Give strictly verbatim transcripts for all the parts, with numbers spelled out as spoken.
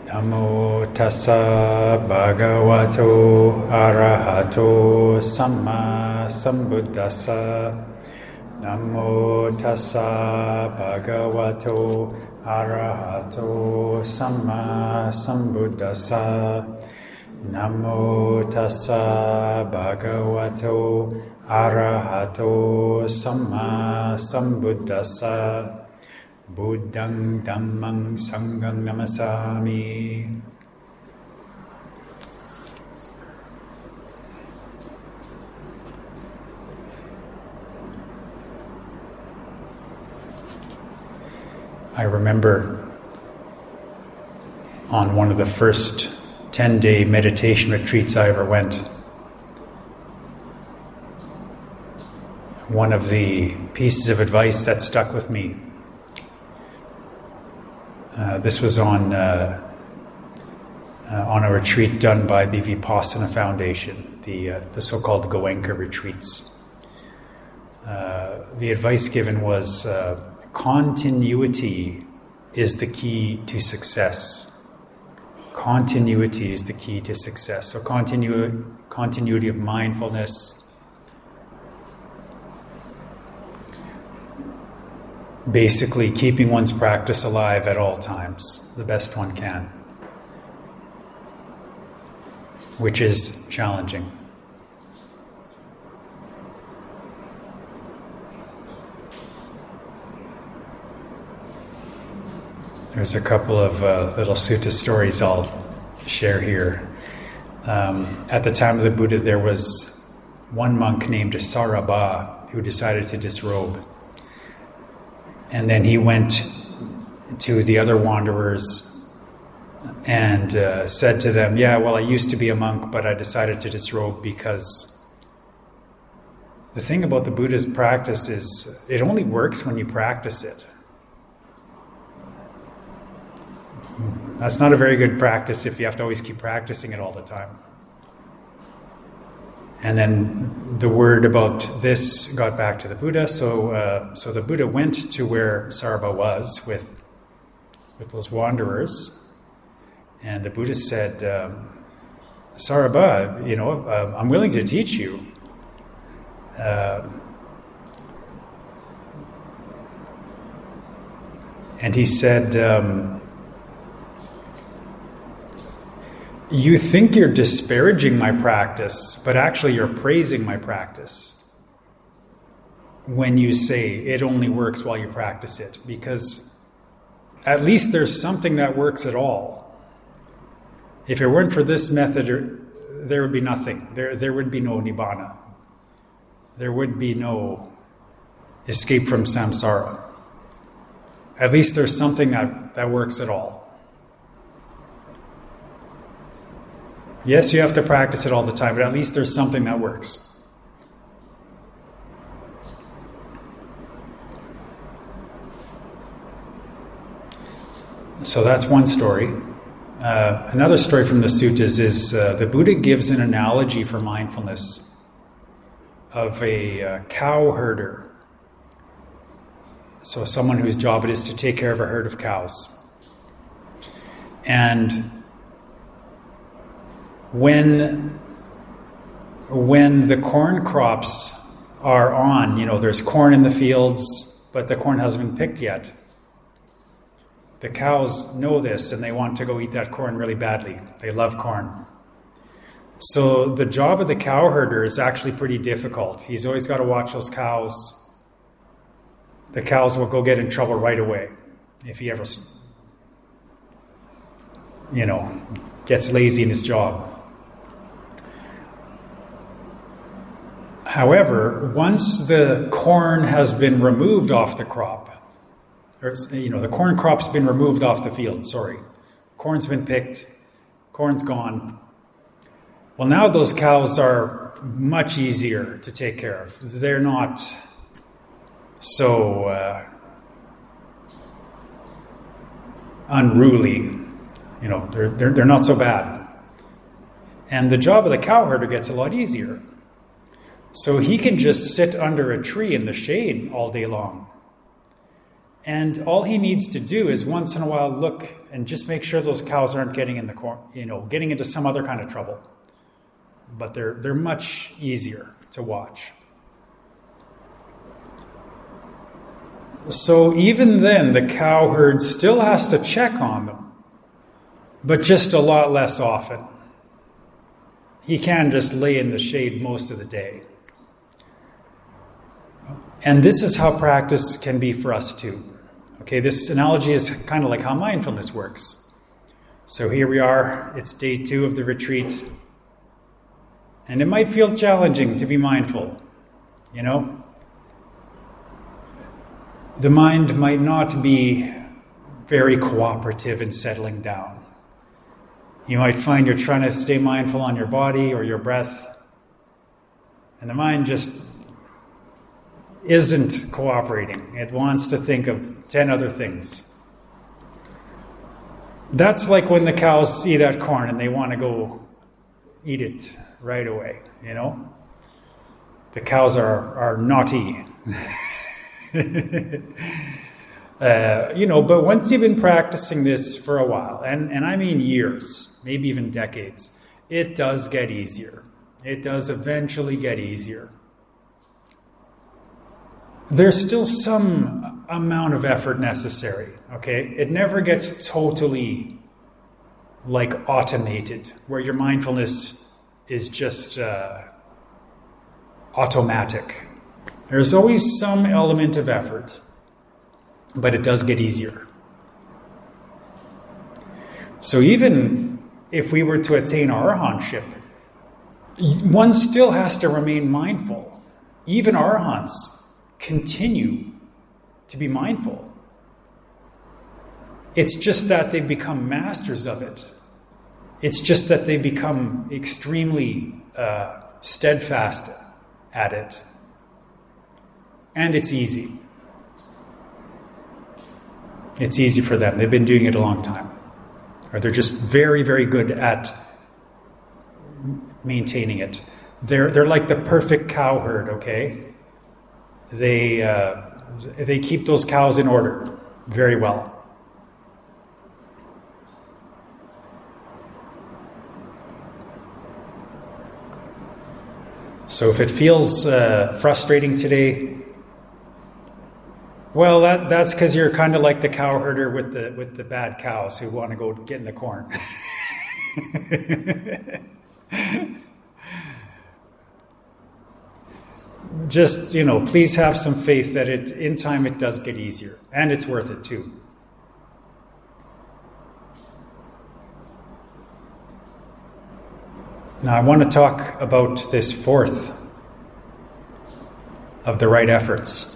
Namo tassa bhagavato arahato samma sambuddhassa. Namo tassa bhagavato arahato samma sambuddhassa. Namo tassa bhagavato arahato samma sambuddhassa. Buddhang Dhammang Sanghang Namasami. I remember on one of the first ten-day meditation retreats I ever went, one of the pieces of advice that stuck with me. Uh, this was on uh, uh, on a retreat done by the Vipassana Foundation, the uh, the so-called Goenka retreats. Uh, the advice given was uh, continuity is the key to success. Continuity is the key to success. So continu- continuity of mindfulness, basically keeping one's practice alive at all times, the best one can, which is challenging. There's a couple of uh, little sutta stories I'll share here. Um, at the time of the Buddha, there was one monk named Sarabha who decided to disrobe. And then he went to the other wanderers and uh, said to them, yeah, well, I used to be a monk, but I decided to disrobe because the thing about the Buddha's practice is it only works when you practice it. That's not a very good practice if you have to always keep practicing it all the time. And then the word about this got back to the Buddha, so uh, so the Buddha went to where Sarabha was with with those wanderers, and the Buddha said, um, Sarabha, you know, uh, I'm willing to teach you. Uh, and he said, um, you think you're disparaging my practice, but actually you're praising my practice when you say it only works while you practice it, because at least there's something that works at all. If it weren't for this method, there would be nothing. There, there would be no nibbana. There would be no escape from samsara. At least there's something that, that works at all. Yes, you have to practice it all the time, but at least there's something that works. So that's one story. Uh, another story from the suttas is uh, the Buddha gives an analogy for mindfulness of a uh, cow herder. So someone whose job it is to take care of a herd of cows. And When, when the corn crops are on, you know, there's corn in the fields, but the corn hasn't been picked yet. The cows know this and they want to go eat that corn really badly. They love corn. So the job of the cow herder is actually pretty difficult. He's always got to watch those cows. The cows will go get in trouble right away if he ever, you know, gets lazy in his job. However, once the corn has been removed off the crop, or, you know, the corn crop's been removed off the field, sorry. Corn's been picked, corn's gone. Well, now those cows are much easier to take care of. They're not so uh, unruly. You know, they're, they're, they're not so bad. And the job of the cow herder gets a lot easier. So he can just sit under a tree in the shade all day long And all he needs to do is once in a while look and just make sure those cows aren't getting in the cor- you know, getting into some other kind of trouble. But they're they're much easier to watch. So even then, the cow herd still has to check on them, but just a lot less often. He can just lay in the shade most of the day. And this is how practice can be for us too. Okay, this analogy is kind of like how mindfulness works. So here we are, it's day two of the retreat. And it might feel challenging to be mindful, you know? The mind might not be very cooperative in settling down. You might find you're trying to stay mindful on your body or your breath, and the mind just isn't cooperating. It wants to think of ten other things. That's like when the cows see that corn and they want to go eat it right away, you know? The cows are, are naughty. uh, you know, but once you've been practicing this for a while, and, and I mean years, maybe even decades, it does get easier. It does eventually get easier. There's still some amount of effort necessary, okay? It never gets totally, like, automated, where your mindfulness is just uh, automatic. There's always some element of effort, but it does get easier. So even if we were to attain arahantship, one still has to remain mindful. Even arahants continue to be mindful. It's just that they become masters of it. It's just that they become extremely uh, steadfast at it. And it's easy. It's easy for them. They've been doing it a long time. Or they're just very, very good at maintaining it. They're they're like the perfect cow herd, okay? They uh, they keep those cows in order very well. So if it feels uh, frustrating today, well, that that's because you're kind of like the cow herder with the with the bad cows who want to go get in the corn. Just, you know, please have some faith that it in time it does get easier, and it's worth it too. Now I want to talk about this fourth of the right efforts.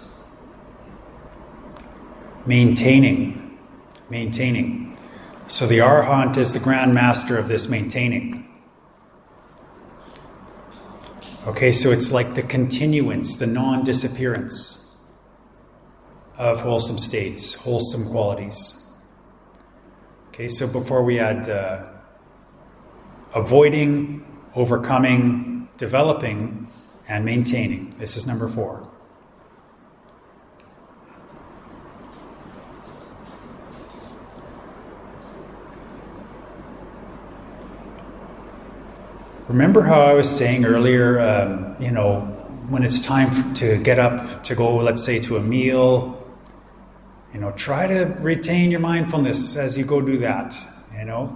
Maintaining. Maintaining. So the Arahant is the Grand Master of this maintaining. Okay, so it's like the continuance, the non-disappearance of wholesome states, wholesome qualities. Okay, so before we had uh, avoiding, overcoming, developing, and maintaining. This is number four. Remember how I was saying earlier, um, you know, when it's time to get up to go, let's say, to a meal, you know, try to retain your mindfulness as you go do that, you know.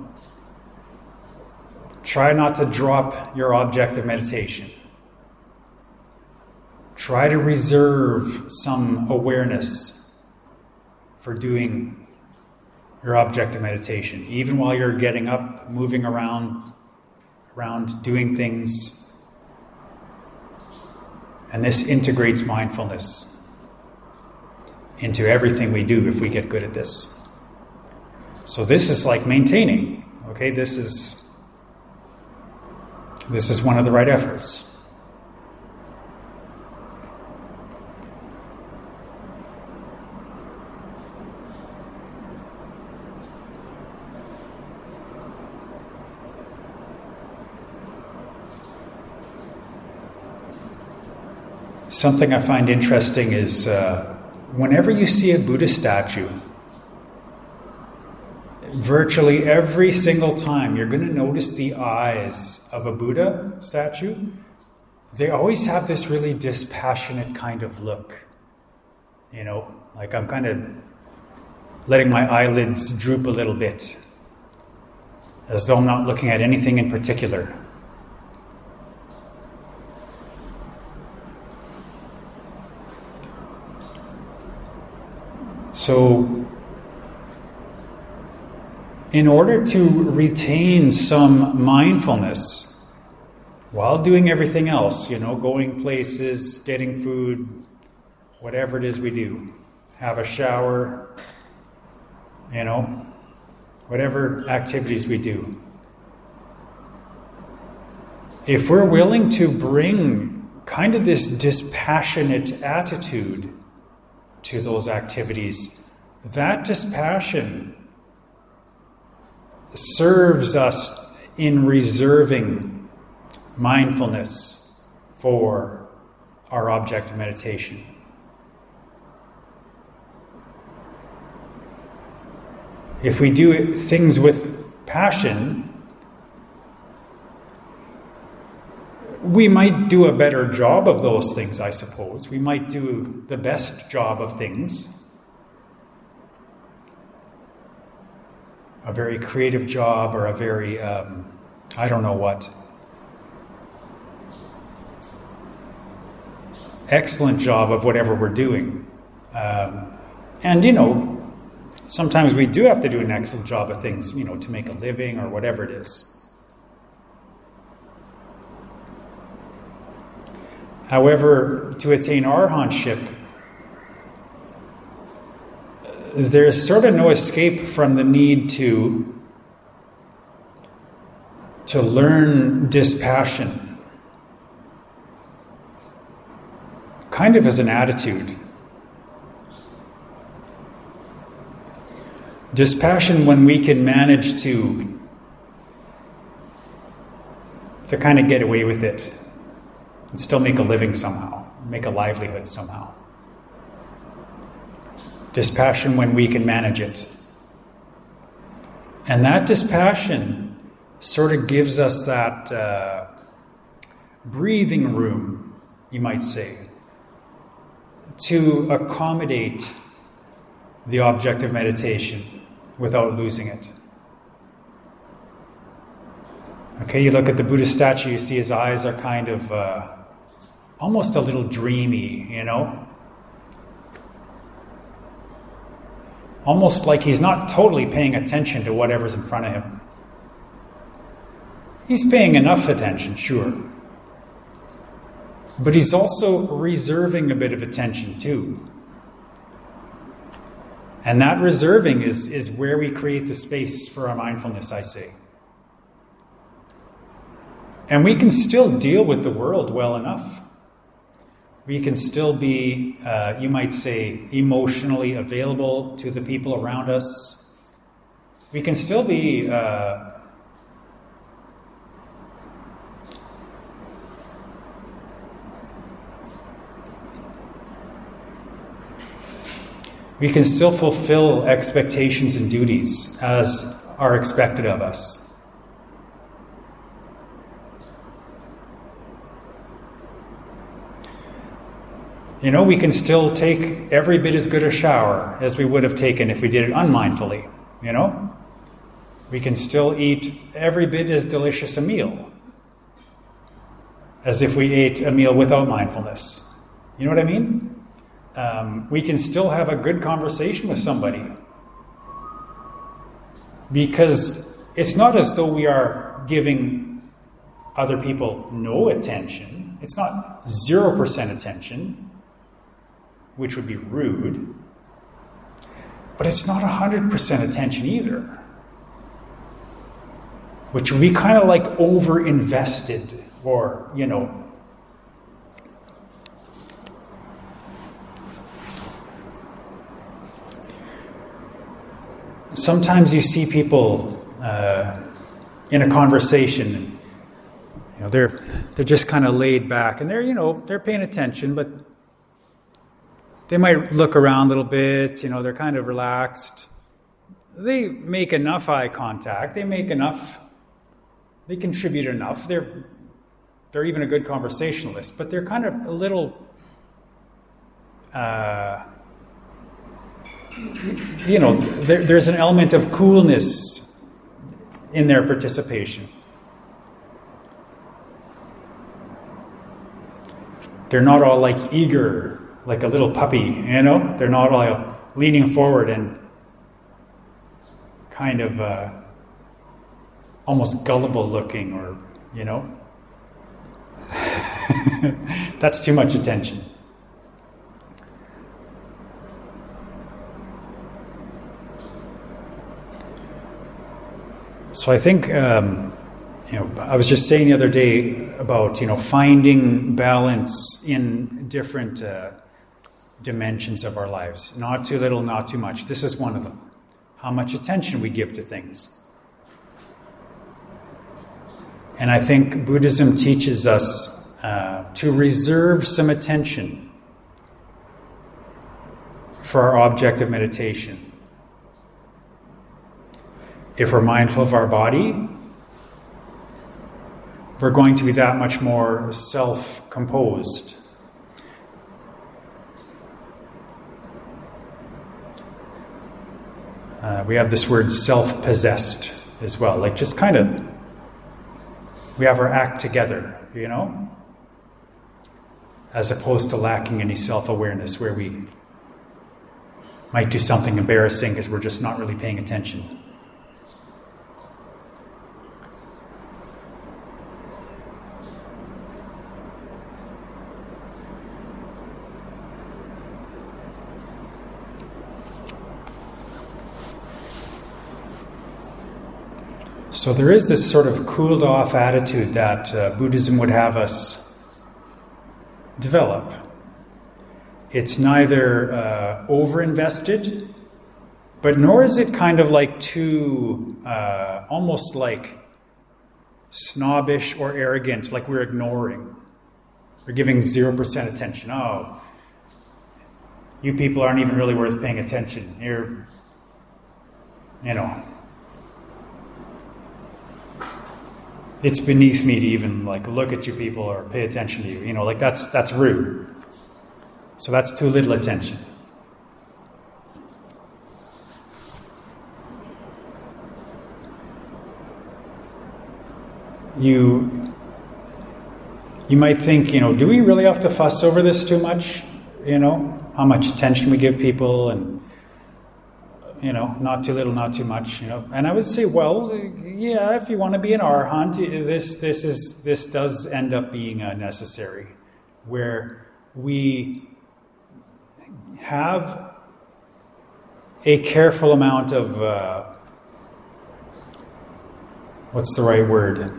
Try not to drop your object of meditation. Try to reserve some awareness for doing your object of meditation, even while you're getting up, moving around, around doing things. And this integrates mindfulness into everything we do if we get good at this. So this is like maintaining, okay? This is this is one of the right efforts. Something I find interesting is uh, whenever you see a Buddha statue, virtually every single time you're going to notice the eyes of a Buddha statue. They always have this really dispassionate kind of look. You know, like I'm kind of letting my eyelids droop a little bit, as though I'm not looking at anything in particular. So, in order to retain some mindfulness while doing everything else, you know, going places, getting food, whatever it is we do, have a shower, you know, whatever activities we do. If we're willing to bring kind of this dispassionate attitude to those activities, that dispassion serves us in reserving mindfulness for our object of meditation. If we do things with passion, we might do a better job of those things, I suppose. We might do the best job of things. A very creative job, or a very, um, I don't know what, excellent job of whatever we're doing. Um, and, you know, sometimes we do have to do an excellent job of things, you know, to make a living or whatever it is. However, to attain arhatship, there's sort of no escape from the need to, to learn dispassion, kind of as an attitude. Dispassion when we can manage to, to kind of get away with it and still make a living somehow, make a livelihood somehow. Dispassion when we can manage it. And that dispassion sort of gives us that uh, breathing room, you might say, to accommodate the object of meditation without losing it. Okay, you look at the Buddha statue, you see his eyes are kind of uh, almost a little dreamy, you know? Almost like he's not totally paying attention to whatever's in front of him. He's paying enough attention, sure. But he's also reserving a bit of attention too. And that reserving is, is where we create the space for our mindfulness, I say. And we can still deal with the world well enough. We can still be, uh, you might say, emotionally available to the people around us. We can still be uh, we can still fulfill expectations and duties as are expected of us. You know, we can still take every bit as good a shower as we would have taken if we did it unmindfully, you know? We can still eat every bit as delicious a meal as if we ate a meal without mindfulness. You know what I mean? Um, we can still have a good conversation with somebody, because it's not as though we are giving other people no attention. It's not zero percent attention, which would be rude, but it's not one hundred percent attention either, which would be kind of like over-invested, or, you know, sometimes you see people uh, in a conversation, you know, they're they're just kind of laid back, and they're, you know, they're paying attention, but They might look around a little bit, you know, they're kind of relaxed. They make enough eye contact, they make enough, they contribute enough. They're they're even a good conversationalist, but they're kind of a little, uh, you know, there, there's an element of coolness in their participation. They're not all like eager, like a little puppy, you know? They're not all leaning forward and kind of uh, almost gullible looking, or, you know? That's too much attention. So I think, um, you know, I was just saying the other day about, you know, finding balance in different uh, dimensions of our lives. Not too little, not too much. This is one of them. How much attention we give to things. And I think Buddhism teaches us uh, to reserve some attention for our object of meditation. If we're mindful of our body, we're going to be that much more self-composed. Uh, we have this word self-possessed as well, like just kind of, we have our act together, you know, as opposed to lacking any self-awareness where we might do something embarrassing because we're just not really paying attention. So there is this sort of cooled off attitude that uh, Buddhism would have us develop. It's neither uh, over-invested, but nor is it kind of like too, uh, almost like snobbish or arrogant, like we're ignoring. We're giving zero percent attention. Oh, you people aren't even really worth paying attention. You're, you know... It's beneath me to even like look at you people or pay attention to you. You know, like that's that's rude. So that's too little attention. You you might think, you know, do we really have to fuss over this too much? You know, how much attention we give people, and you know, not too little, not too much, you know. And I would say, well, yeah, if you want to be an arhat, this this is this does end up being uh, necessary, where we have a careful amount of uh, what's the right word?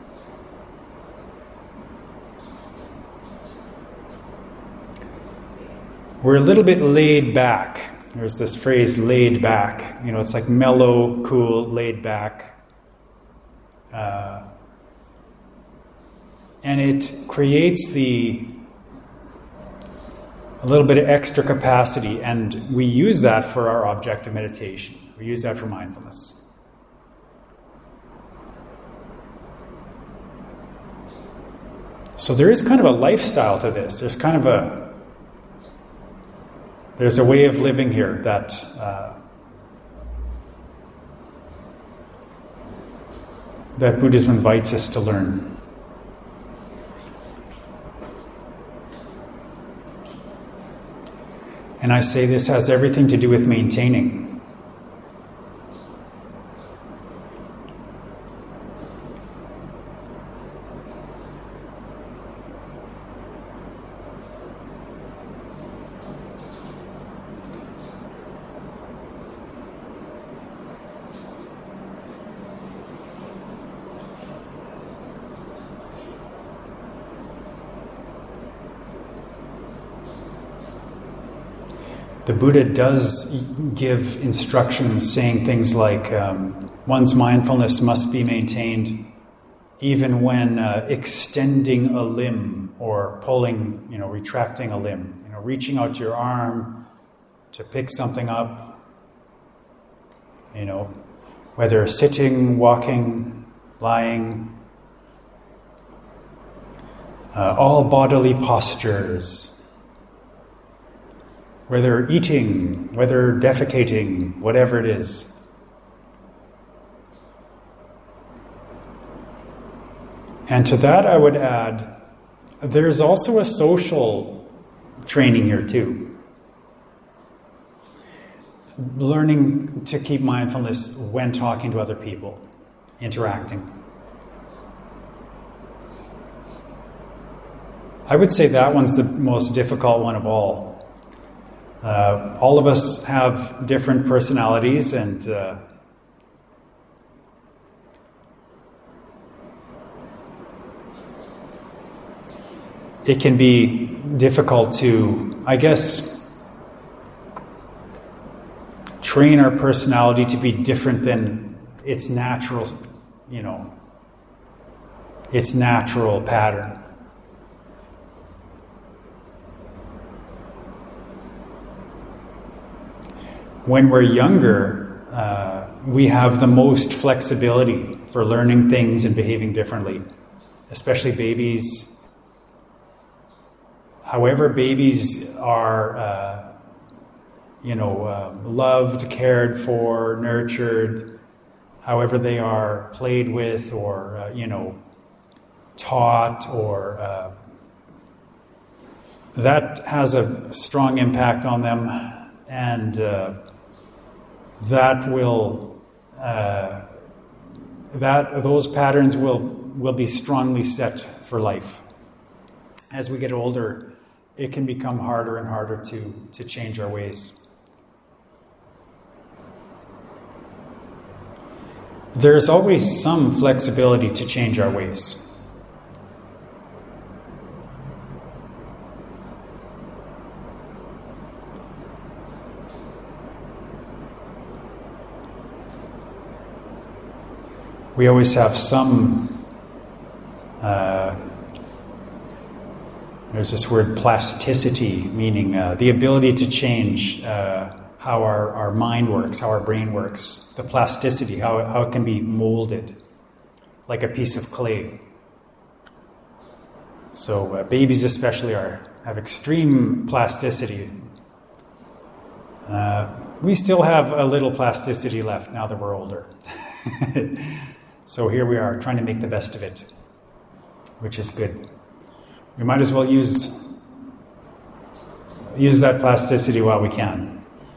We're a little bit laid back. There's this phrase, laid back. You know, it's like mellow, cool, laid back. Uh, and it creates the a little bit of extra capacity, and we use that for our object of meditation. We use that for mindfulness. So there is kind of a lifestyle to this. There's kind of a There's a way of living here that uh, that Buddhism invites us to learn. And I say this has everything to do with maintaining. The Buddha does give instructions saying things like um, one's mindfulness must be maintained even when uh, extending a limb or pulling, you know, retracting a limb. You know, reaching out your arm to pick something up, you know, whether sitting, walking, lying, uh, all bodily postures, whether eating, whether defecating, whatever it is. And to that I would add, there's also a social training here too. Learning to keep mindfulness when talking to other people, interacting. I would say that one's the most difficult one of all. Uh, all of us have different personalities, and uh, it can be difficult to, I guess, train our personality to be different than its natural, you know, its natural pattern. When we're younger, uh, we have the most flexibility for learning things and behaving differently, especially babies. However, babies are, uh, you know, uh, loved, cared for, nurtured, however they are played with or, uh, you know, taught, or uh, that has a strong impact on them, and uh, that will, uh, that those patterns will, will be strongly set for life. As we get older, it can become harder and harder to, to change our ways. There's always some flexibility to change our ways. We always have some, uh, there's this word plasticity, meaning uh, the ability to change uh, how our, our mind works, how our brain works. The plasticity, how, how it can be molded, like a piece of clay. So uh, babies especially are have extreme plasticity. Uh, we still have a little plasticity left now that we're older. So here we are, trying to make the best of it, which is good. We might as well use use that plasticity while we can.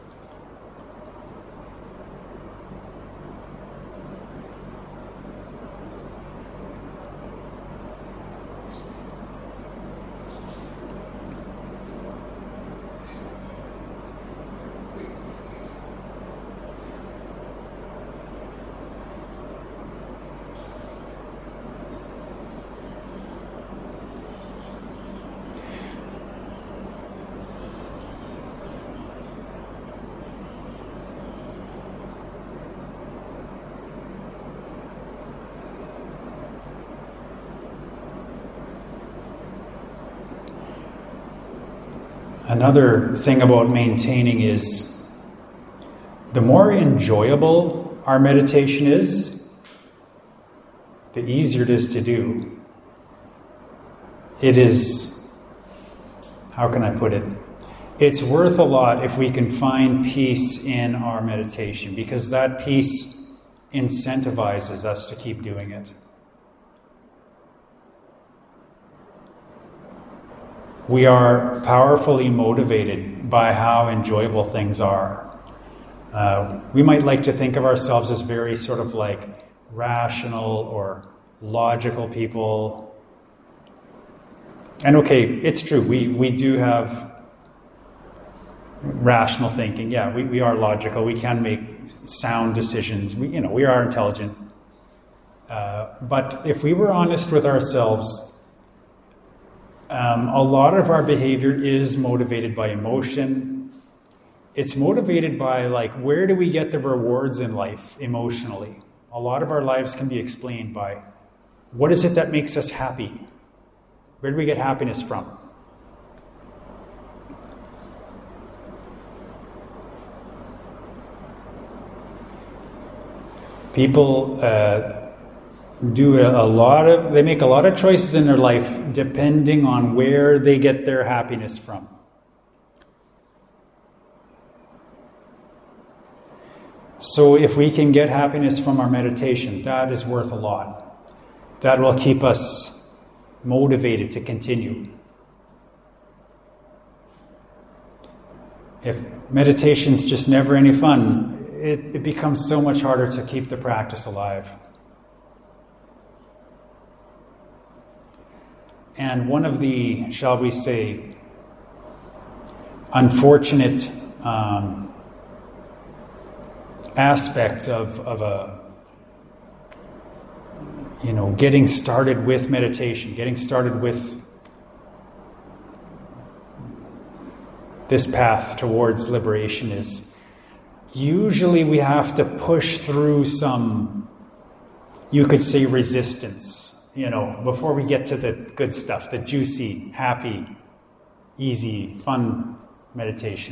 Another thing about maintaining is the more enjoyable our meditation is, the easier it is to do. It is, how can I put it? It's worth a lot if we can find peace in our meditation, because that peace incentivizes us to keep doing it. We are powerfully motivated by how enjoyable things are. Uh, we might like to think of ourselves as very sort of like rational or logical people. And okay, it's true, we, we do have rational thinking. Yeah, we, we are logical. We can make sound decisions. We, you know, we are intelligent. Uh, but if we were honest with ourselves, Um, a lot of our behavior is motivated by emotion. It's motivated by, like, where do we get the rewards in life emotionally? A lot of our lives can be explained by, what is it that makes us happy? Where do we get happiness from? People uh, do a, a lot of, they make a lot of choices in their life depending on where they get their happiness from. So if we can get happiness from our meditation, that is worth a lot. That will keep us motivated to continue. If meditation's just never any fun, it, it becomes so much harder to keep the practice alive. And one of the, shall we say, unfortunate um, aspects of, of a, you know, getting started with meditation, getting started with this path towards liberation is usually we have to push through some, you could say, resistance, you know, before we get to the good stuff, the juicy, happy, easy, fun meditation.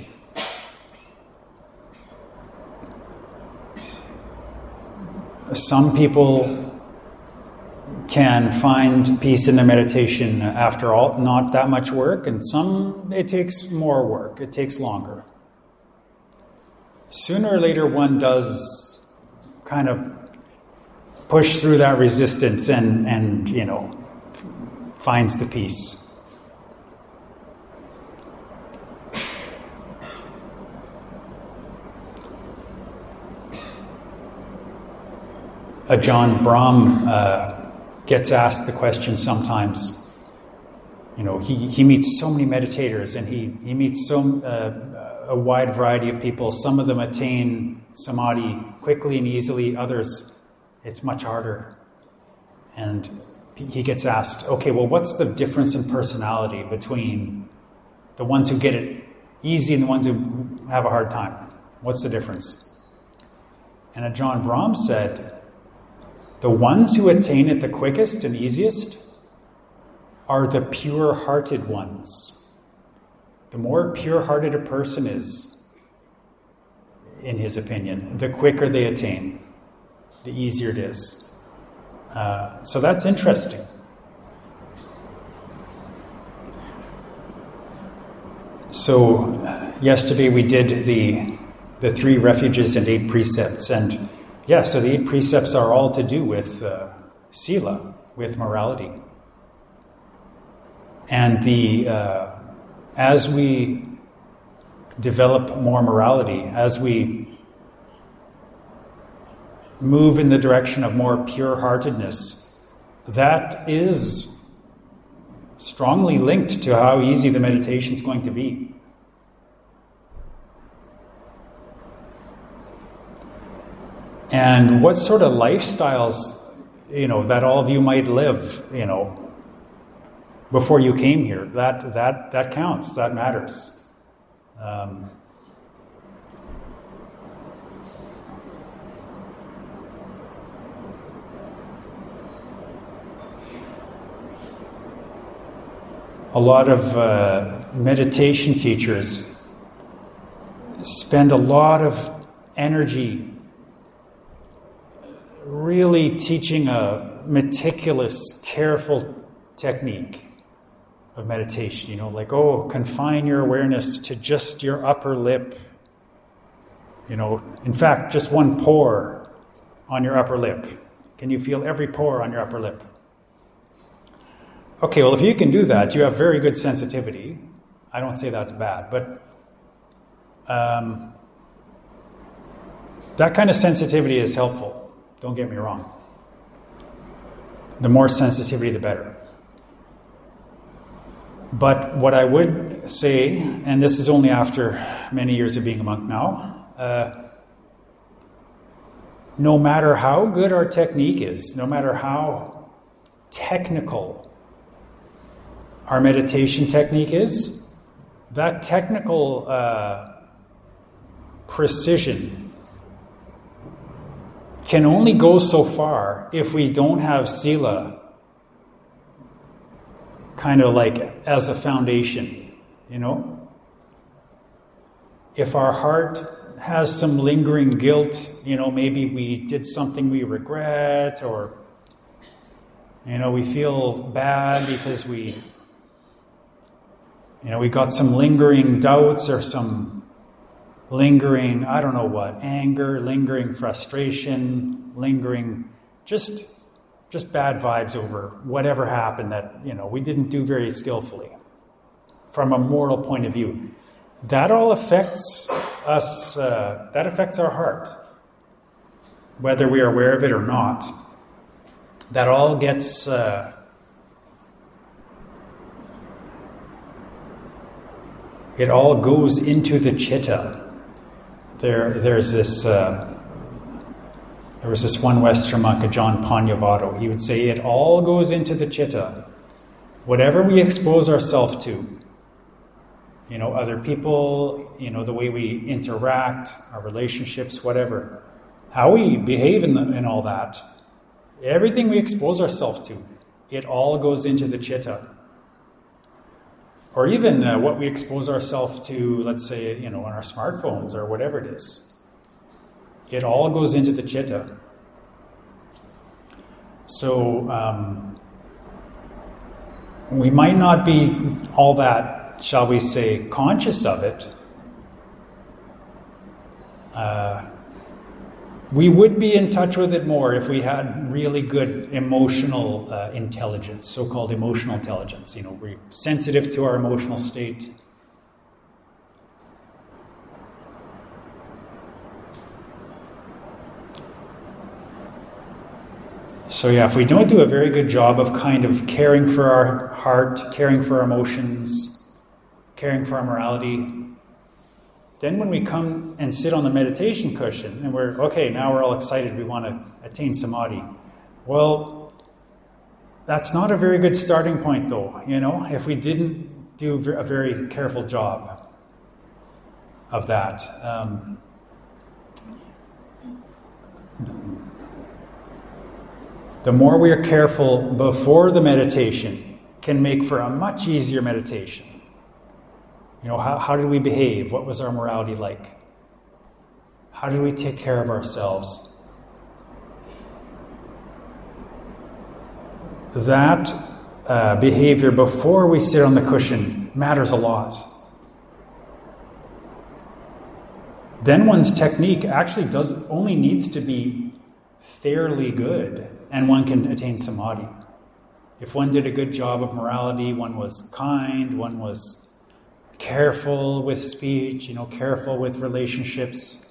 Some people can find peace in their meditation after all, not that much work, and some, it takes more work, it takes longer. Sooner or later, one does kind of push through that resistance and, and you know, finds the peace. Ajahn Brahm uh, gets asked the question sometimes. You know, he, he meets so many meditators, and he, he meets so uh, a wide variety of people. Some of them attain samadhi quickly and easily. Others, it's much harder. And he gets asked, okay, well, what's the difference in personality between the ones who get it easy and the ones who have a hard time? What's the difference? And Ajahn Brahm said, the ones who attain it the quickest and easiest are the pure-hearted ones. The more pure-hearted a person is, in his opinion, the quicker they attain, the easier it is. Uh, so that's interesting. So yesterday we did the the three refuges and eight precepts, and yeah, so the eight precepts are all to do with uh, sila, with morality. And the uh, as we develop more morality, as we move in the direction of more pure-heartedness, that is strongly linked to how easy the meditation is going to be. And what sort of lifestyles, you know, that all of you might live, you know, before you came here, that that that counts, that matters. Um, a lot of uh, meditation teachers spend a lot of energy really teaching a meticulous, careful technique of meditation. You know, like, oh, confine your awareness to just your upper lip. You know, in fact, just one pore on your upper lip. Can you feel every pore on your upper lip? Okay, well, if you can do that, you have very good sensitivity. I don't say that's bad, but um, that kind of sensitivity is helpful. Don't get me wrong. The more sensitivity, the better. But what I would say, and this is only after many years of being a monk now, uh, no matter how good our technique is, no matter how technical our meditation technique is, that technical uh, precision can only go so far if we don't have sila kind of like as a foundation, you know? If our heart has some lingering guilt, you know, maybe we did something we regret, or, you know, we feel bad because we, you know, we got some lingering doubts or some lingering, I don't know what, anger, lingering frustration, lingering just just bad vibes over whatever happened that, you know, we didn't do very skillfully from a moral point of view. That all affects us, uh, that affects our heart, whether we are aware of it or not. That all gets uh, it all goes into the chitta. There, there's this. Uh, there was this one Western monk, John Panyavado. He would say, "It all goes into the chitta. Whatever we expose ourselves to, you know, other people, you know, the way we interact, our relationships, whatever, how we behave in, the, in all that, everything we expose ourselves to, it all goes into the chitta." Or even uh, what we expose ourselves to, let's say, you know, on our smartphones or whatever it is. It all goes into the chitta. So um, we might not be all that, shall we say, conscious of it. Uh, we would be in touch with it more if we had really good emotional uh, intelligence, so-called emotional intelligence. You know, we're sensitive to our emotional state. So yeah, if we don't do a very good job of kind of caring for our heart, caring for our emotions, caring for our morality, then when we come and sit on the meditation cushion and we're, okay, now we're all excited, we want to attain samadhi. Well, that's not a very good starting point though, you know, if we didn't do a very careful job of that. Um, The more we are careful before the meditation can make for a much easier meditation. You know, how, how did we behave? What was our morality like? How did we take care of ourselves? That uh, behavior before we sit on the cushion matters a lot. Then one's technique actually does only needs to be fairly good, and one can attain samadhi. If one did a good job of morality, one was kind, one was careful with speech, you know, careful with relationships.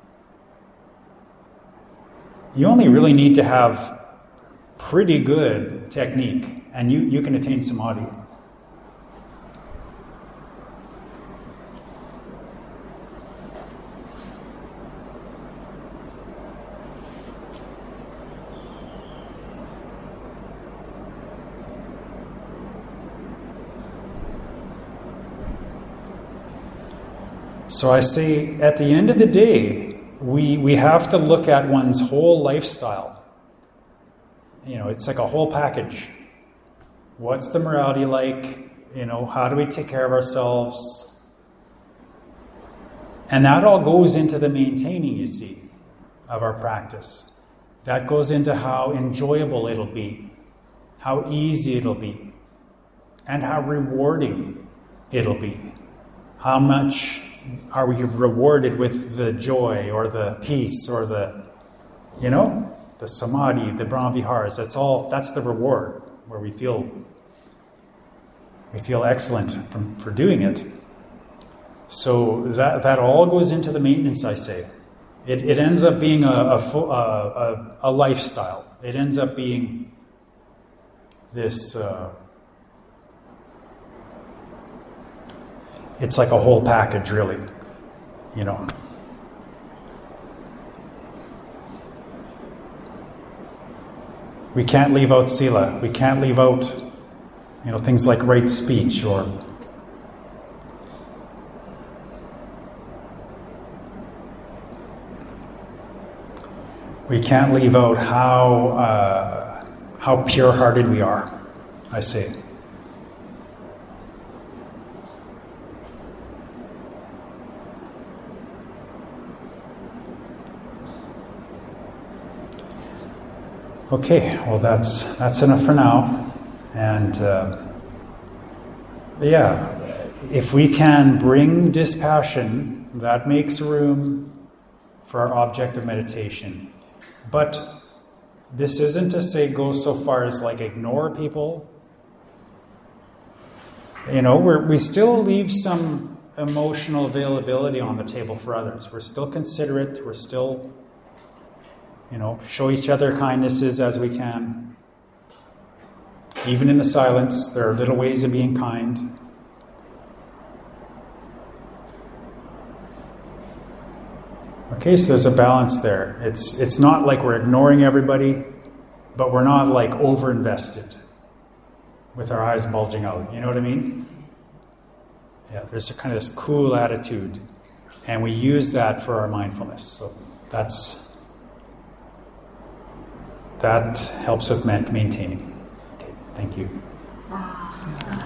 You only really need to have pretty good technique, and you, you can attain samadhi. So I say, at the end of the day, we we have to look at one's whole lifestyle. You know, it's like a whole package. What's the morality like? You know, how do we take care of ourselves? And that all goes into the maintaining, you see, of our practice. That goes into how enjoyable it'll be, how easy it'll be, and how rewarding it'll be. How much are we rewarded with the joy or the peace or the, you know, the samadhi, the brahmaviharas? That's all, that's the reward where we feel we feel excellent from, for doing it. So that that all goes into the maintenance, I say. It it ends up being a a, full, a, a, a lifestyle. It ends up being this. Uh, it's like a whole package, really. You know. We can't leave out sila. We can't leave out, you know, things like right speech or. We can't leave out how uh, how pure-hearted we are, I say. Okay, well that's that's enough for now. And uh, yeah, if we can bring dispassion, that makes room for our object of meditation. But this isn't to say go so far as like ignore people. You know, we're, we still leave some emotional availability on the table for others. We're still considerate. We're still, you know, show each other kindnesses as we can. Even in the silence, there are little ways of being kind. Okay, so there's a balance there. It's it's not like we're ignoring everybody, but we're not like over-invested with our eyes bulging out. You know what I mean? Yeah, there's a kind of this cool attitude, and we use that for our mindfulness. So that's that helps with maintaining. Okay, thank you.